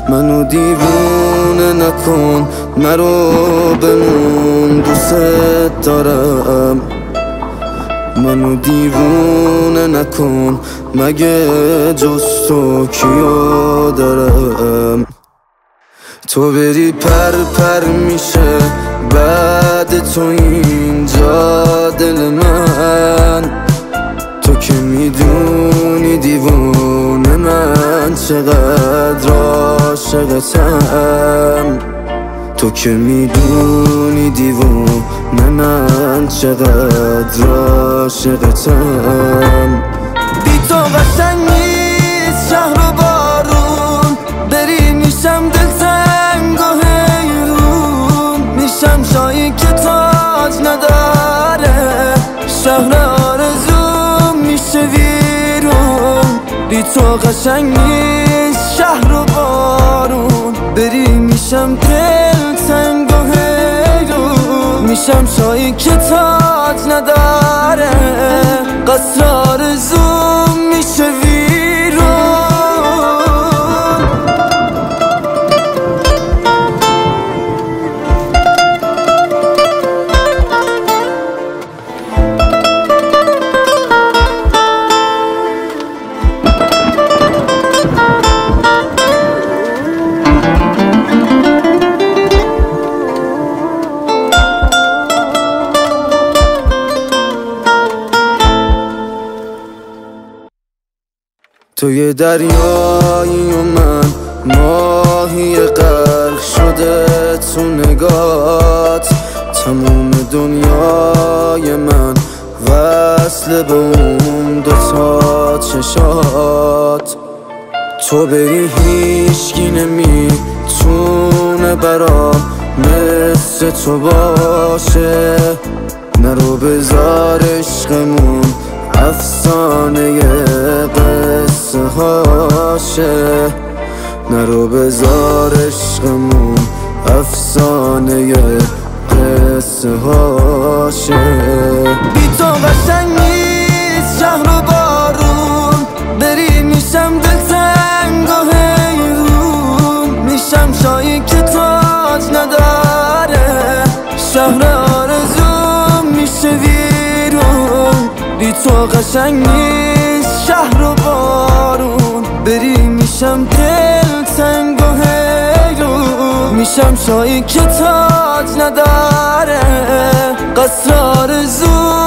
منو دیوونه نکن، نرو بمون، دوست دارم. منو دیوونه نکن، مگه جز تو کیو دارم؟ تو بری پر میشه بعد تو اینجا دل من. تو که میدونی دیوونه من چقدر عاشقتم. تو که میدونی دیوونه من چقدر عاشقتم. بی تو قشنگ نیست شهر و بارون، بری میشم دلتنگ و حیرون. میشم جایی که تاج نداره، شهر آرزو میشه ویرون. بی تو قشنگ نیست شهر و بارون، بری میشم دلتنگ و حیرون. میشم جایی که تاج نداره، قصر آرزو میشه ویرون. تو یه دریایی و من ماهی غرق شده تو نگات. تموم دنیای من وصل به اون دوتا چشات. تو بری هیچکی نمیتونه برام مثل تو باشه. نرو بذار عشقمون افسانه قصه هاشه. نرو بذار عشقمون افسانه قصه هاشه. بی تو قشنگ نیست شهر و بارون، بری میشم دلتنگ و حیرون. میشم جایی که تاج نداره، شهر آرزو میشه ویرون. بی تو قشنگ نیست شهر و بارون، بری میشم دلتنگ و حیرون. میشم جایی که تاج نداره، قصر آرزو